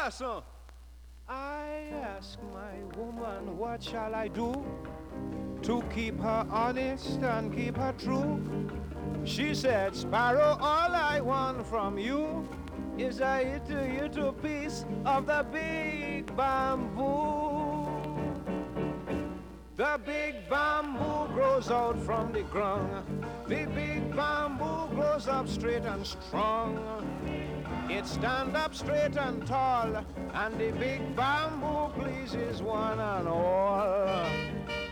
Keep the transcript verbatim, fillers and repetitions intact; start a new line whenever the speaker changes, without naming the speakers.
so. I ask my woman, what shall I do to keep her honest and keep her true? She said, Sparrow, all I want from you is a little, little piece of the big bamboo. The big bamboo grows out from the ground. The big bamboo grows up straight and strong. It stand up straight and tall, and the big bamboo pleases one and all.